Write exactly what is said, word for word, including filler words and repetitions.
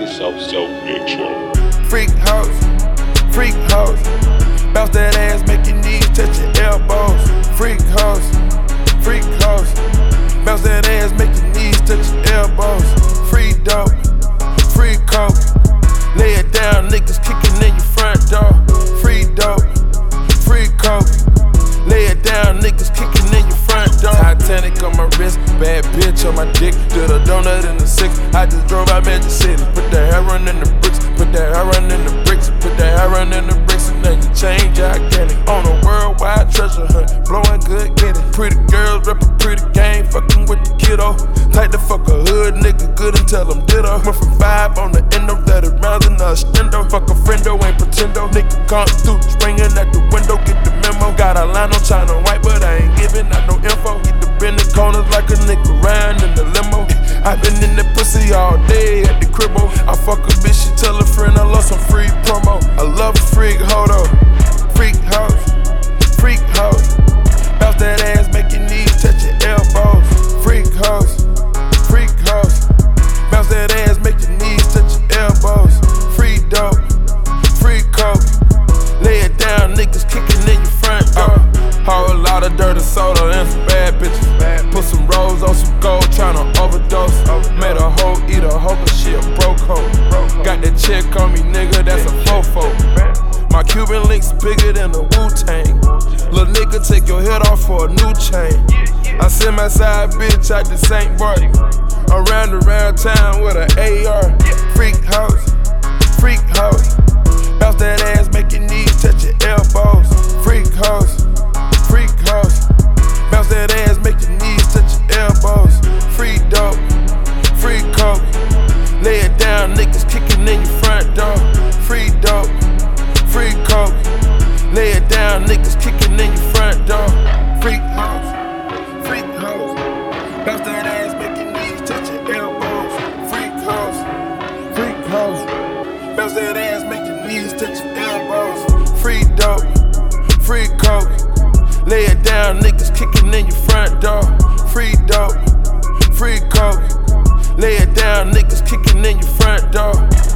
South South Intro. Freak hoes, freak hoes. Bounce that ass, make your knees touch your elbows. Freak hoes, freak hoes. Bounce that ass, make your knees touch your elbows. Free dope, free coke. Lay it down, niggas kicking in your front door. Free dope, free coke. Lay it down, niggas kicking in your front door. Titanic on my wrist, bad bitch on my dick. Did a donut in the six, I just drove out Magic City. Put the heroin in the bricks, put the heroin in the bricks, put the heroin in the bricks, and then you change gigantic. On a worldwide treasure hunt, blowing good, get it. Pretty girls rep a pretty game, fucking with the kiddo. Like the fuck a hood nigga, good until I'm ditto. Went from five on the endo, thirty rounds in the stendo. Fuck a friendo, ain't pretendo. Nigga come through, swinging at the window, get the memo. Got a line on China white, but I ain't giving out no info. Get the bend the corners like a nigga round in the limo. I been in the pussy all day at the cribbo. I fuck a bitch, she tell a friend I love some free promo. I love a freak, hold up. Freak hoes, freak hoes. Bounce that ass, make your knees touch your elbows. Freak hoes, freak hoes. Bounce that ass, make your knees touch your elbows. Free dope, free coke. Lay it down, niggas kicking in your front door. Whole lot of dirty soda and some bad bitches. Put some rolls on some gold, tryna overdose. Made a hoe eat a hoe, but she a broke hoe. Got that chick on me, nigga, that's a fofo. My Cuban links bigger than a Wu-Tang. Lil' nigga, take your head off for a new chain. I send my side bitch out to Saint Bart. I'm round around town with an A R. Freak house, freak house. Bounce that ass, make your knees touch your elbows. Freak house, freak house. Bounce that ass, make your knees touch your elbows. Free dope, free coke. Lay it down, niggas kicking in your front door. Free dope, free coke. Lay it down, niggas kicking in your front door. Freak house, freak house. Bounce that ass, make your knees touch your elbows. Freak house, freak house. Bounce that ass, make your knees touch your elbows. Free dope, free coke. Lay it down, niggas kicking in your front door. Free dope, free coke. Lay it down, niggas kicking in your front door.